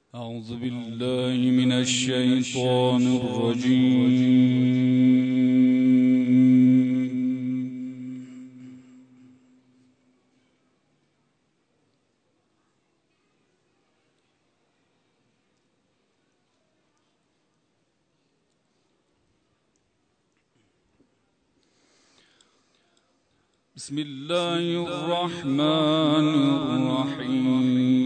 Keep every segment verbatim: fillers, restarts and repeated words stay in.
أعوذ بالله من الشيطان الرجيم. بسم الله الرحمن الرحيم.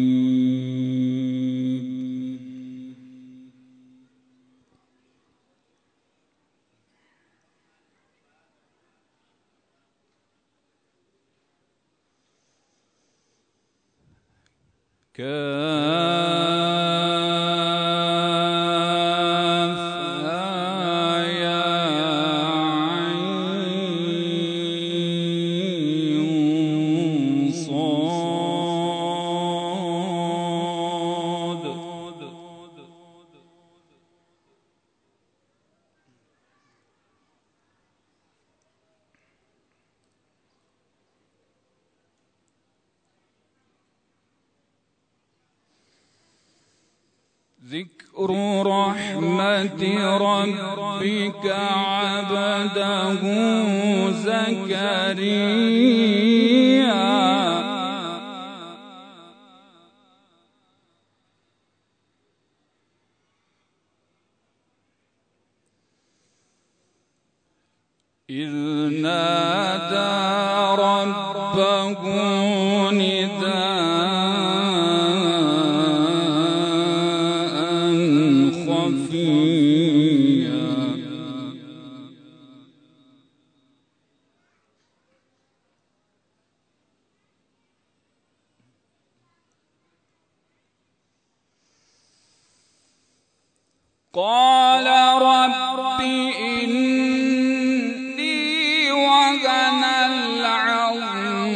كافها يا عين صاد. ذكر رحمة ربك عبده زكريا إذ نادى ربه نداء خفيا. قال رب إني وهن العظم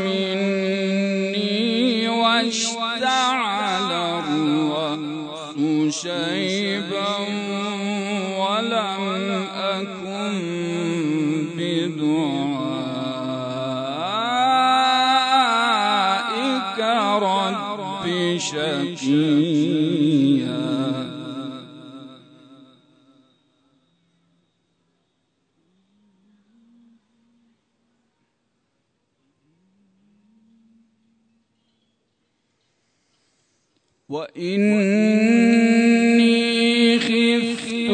مني واشتعل الرأس شيبا ولم أكن بدعائك رب شقيا. وإني خفت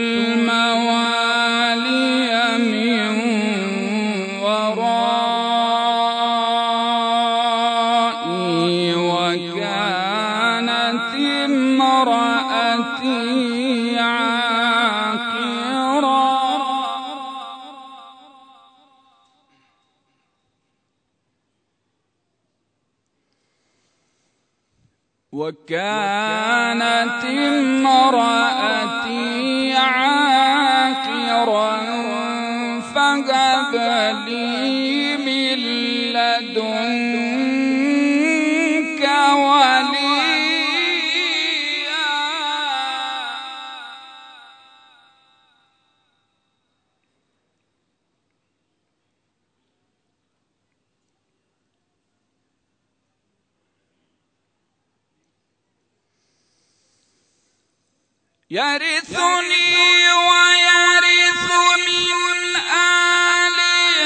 الموالي من ورائي وكانت امرأتي عاقرا وكانت امرأتي عاقرا فهب لي من لدنك وليا. يرثني ويرث من آل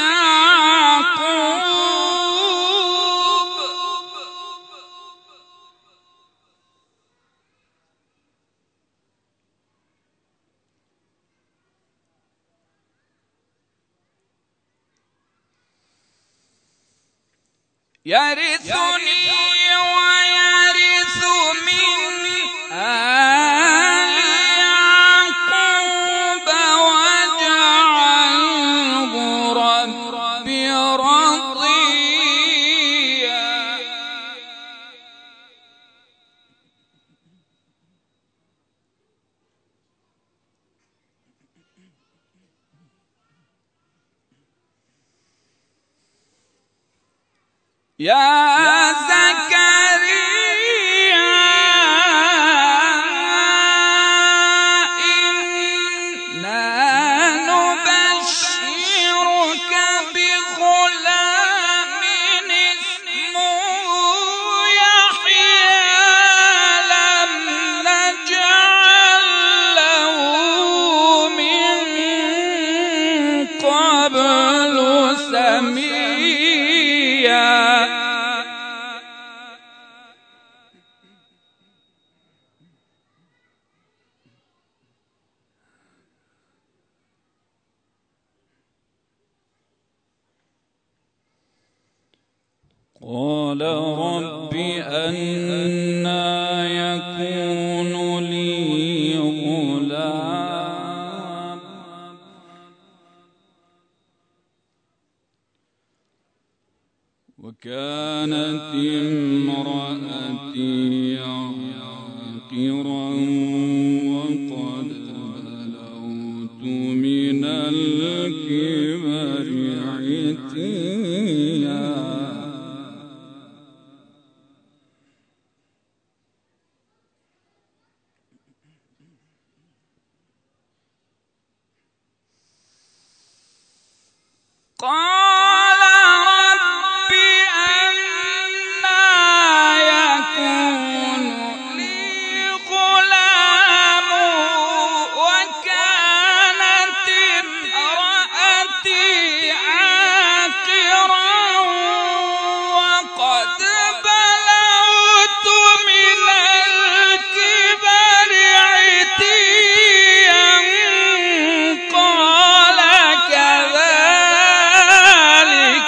يعقوب يرثني ويرث من آل يعقوب واجعله رب رضيا. يا زكريا إنا نبشرك بغلام اسمه يحيى لم قال رب أنى يكون لي غلام وكانت امرأتي عاقرا وقد بلغت من الكبر عتيا. قال رب أنى يكون لي غلام وكانت امرأتي عاقرا وقد بلغت من الكبر عتيا. قال كذلك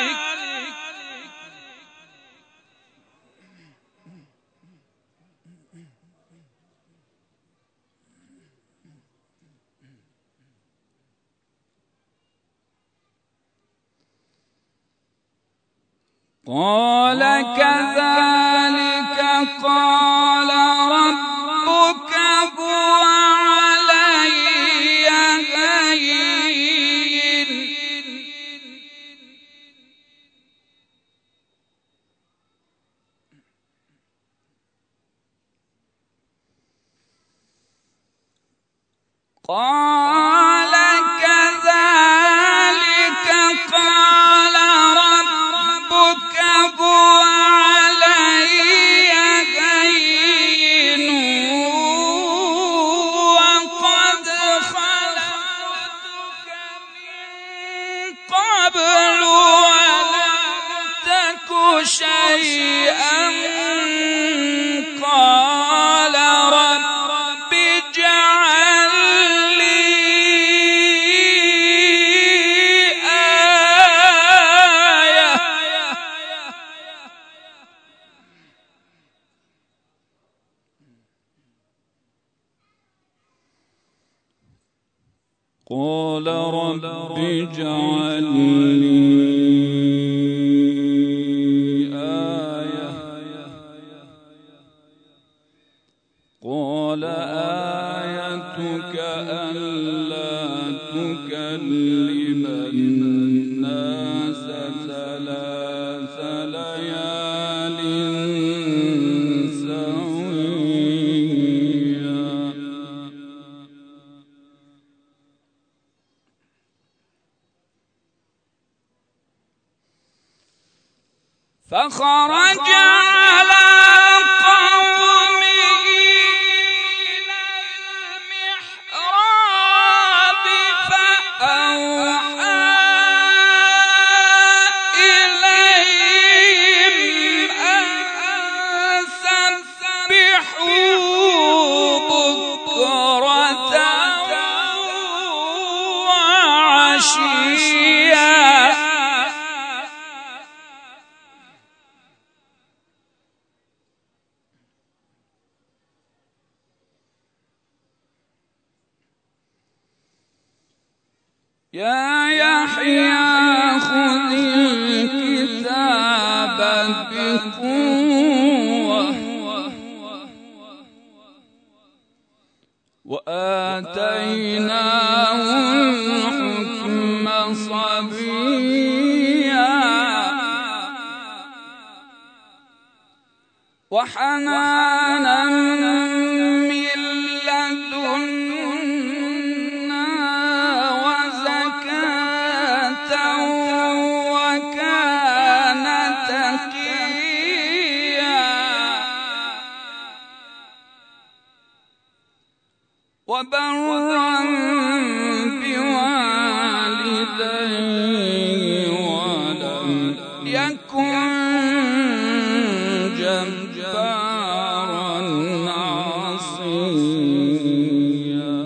قال كذلك قال ربك هو علي هين قال كذلك قال ربك هو علي هين وقد خلقتك من قبل ولم تك شيئا. قال رب اجعل لي آية قال رب اجعل لي آية قال آيتك ألا تكلم الناس ثلاث ليال سويا. فخرج على قومه من المحراب فأوحى إليهم أن سبحوا بكرة وعشيا. يا يحيى خذ الكتاب بقوة وآتيناه الحكم صبيا وحنانا من لدنا وزكاة وكان تقيا وبرا بوالديه ولم يكن جبارا عصيا.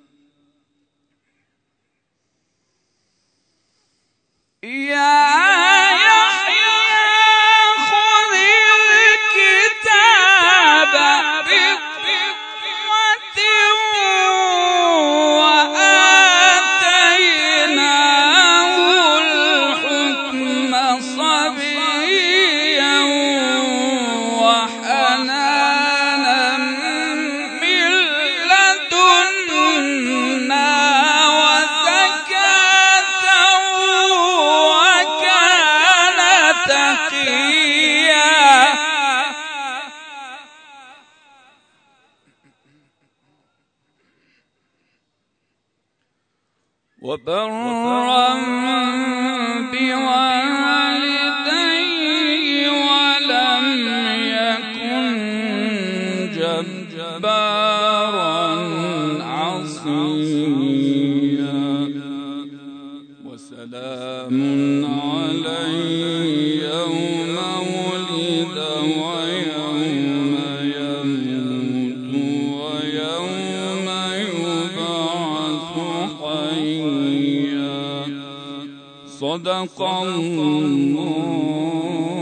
يا وبرا بوالدي ولم يكن جبارا عصيا وسلام علي يوم ولد ويوم يموت ويوم يبعث حيا. صدق الله